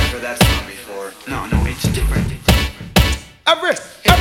heard that song before. No, it's different. Every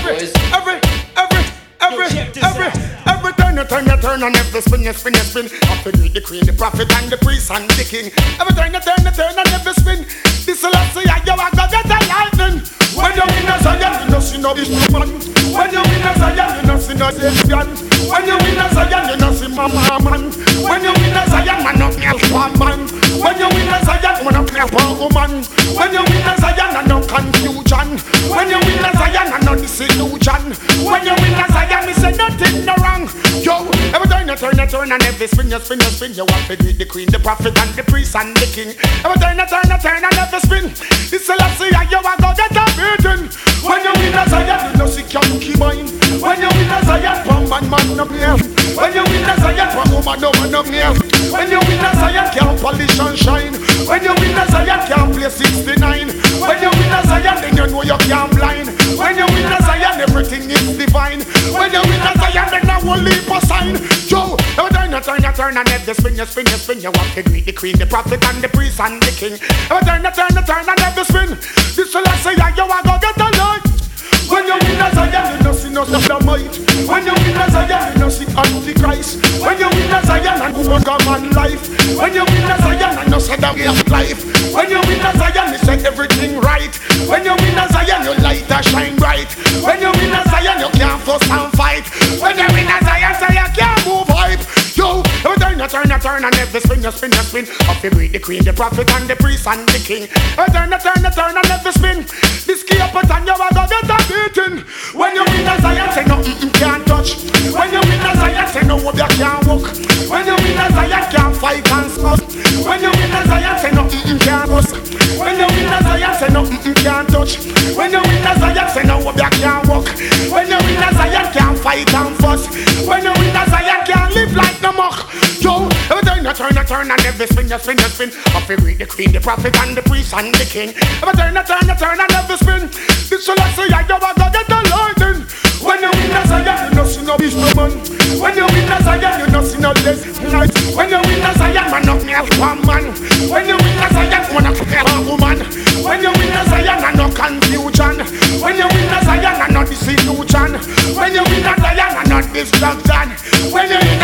turn you turn and every spin you spin. Up to the queen, the prophet and the priest and the king. Every turn you turn and every spin. This will say you are gonna get a lightning. When you win a Zion, you know see no man. When you win a Zion, you know see no Savior. When you win a Zion, you know see Mama man. When you win a Zion, man not help man. When you win a Zion, man not help woman. When you win a Zion, man no confusion. When you win a Zion, man no disillusion. When you win a Zion, me say nothing no wrong. Yo, every turn you turn and every spin you spin. You want to be the queen, the prophet and the priest and the king. Every turn you turn and every spin. This will say you are gonna get a beating. When you win a Zion, you know see Yankee mine. When you win a Zion, from man no play. When you win a Zion, from woman no play. When you win a Zion, can't polish and shine. When you win a Zion, can't play 69. When you win a Zion, then you know you can't blind. When you win a Zion, everything is divine. When you win a Zion, then I will leave a sign. Yo, every turn you turn and every spin you spin. You want to greet the queen, the prophet and the priest and the king. Every turn and every spin. This will say you are gonna get a light. When you win a Zion, you know see no dynamite. When you win a Zion, you know see Antichrist. When you win a Zion, and who come on life. When you win a Zion, and no say that we have life. When you win a Zion, you say everything right. When you win a Zion, your light a shine bright. When you win a Zion, you can't fuss and fight. When you win a Zion, say you can't move hype. Yo, every turn you turn and every spin you spin. Up to the queen, the prophet and the priest and the king. Every turn and every spin. This key up and you are gonna get a beating. When you win a Zion, say no can't touch. When you win a Zion, say no you can't walk. When you win a Zion, can't fight and smoke. When you win a Zion, say no can't bust. When you win a Zion, say no can't touch. When you win a Zion, say no you can't walk. When you win a Zion, can't fight and fuss. When you win a Zion, can't live like no mock. Yo, every turn you turn and every spin you spin. Up to the queen, the prophet and the priest and the king. Every turn you turn and every spin. This will say you are gonna get a lightning. When you win a Zion, you know see no beast no man. When you win a Zion, you know see no death night. When you win a Zion, man not help one man. When you win a Zion, man not help a woman. When you win a Zion, man no confusion. When you win a Zion, man no disillusion. When you win a Zion, man not destruction. When you win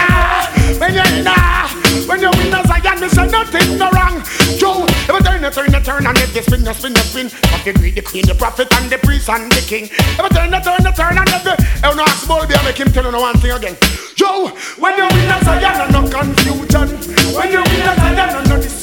a Zion, me say nothing no wrong. Yo, every turn and every spin you spin. Up to the queen, the prophet and the priest and the king. Every turn and every. I no ask Bulby, I make him tell you one thing again. Yo, when you win a Zion, no confusion. When you win a Zion, no